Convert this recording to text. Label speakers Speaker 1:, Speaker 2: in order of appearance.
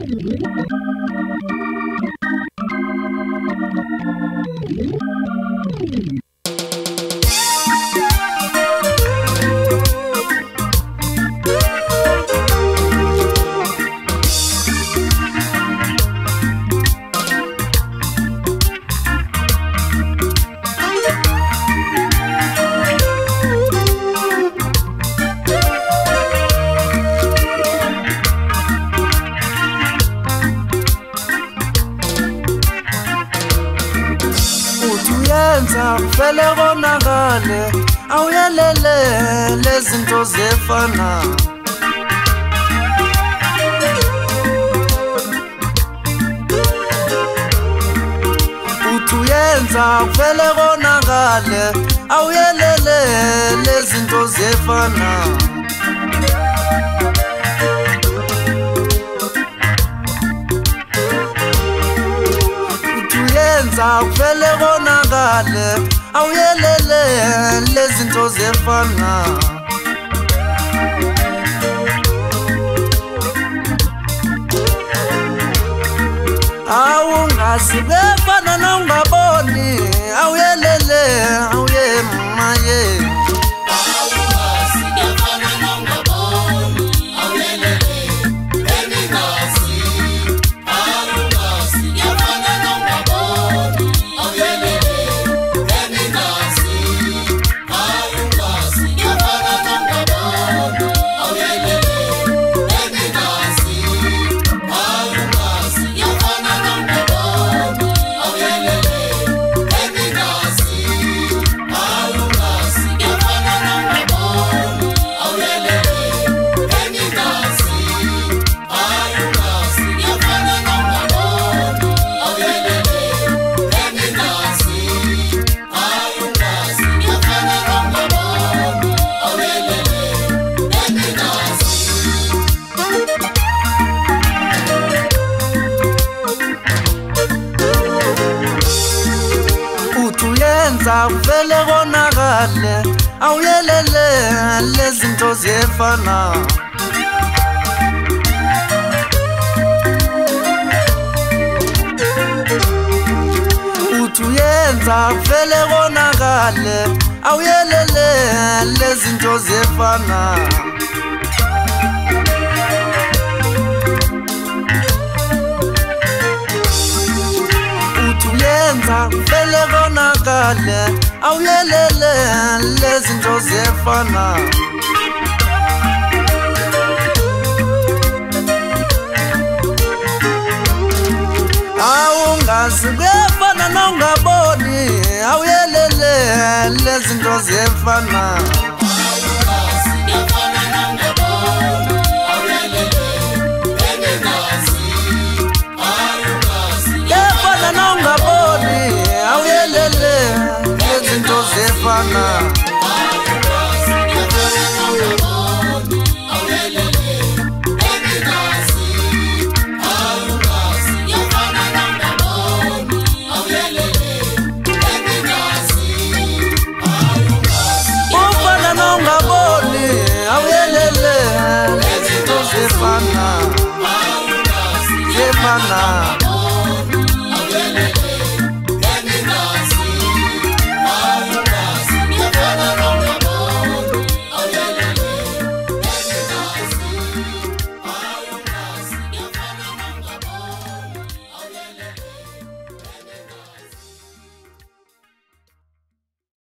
Speaker 1: Vele konakale awuyelele lezinto zefana uyenza vele konakale awuyelele lezinto zefana uyenza vele konakale awuyelele lezinto zefana awungazi befana nongaboni awuyelele awuyemaye vele konakale awuyelele lezinto zefana uyenza vele konakale awuyelele lezinto zefana uyenza vele konakale awuyelele lezinto zefana awungazi befana nongaboni awuyelele lezinto zefana zefana ufana nongaboni awuyelele lezinto zefana zefana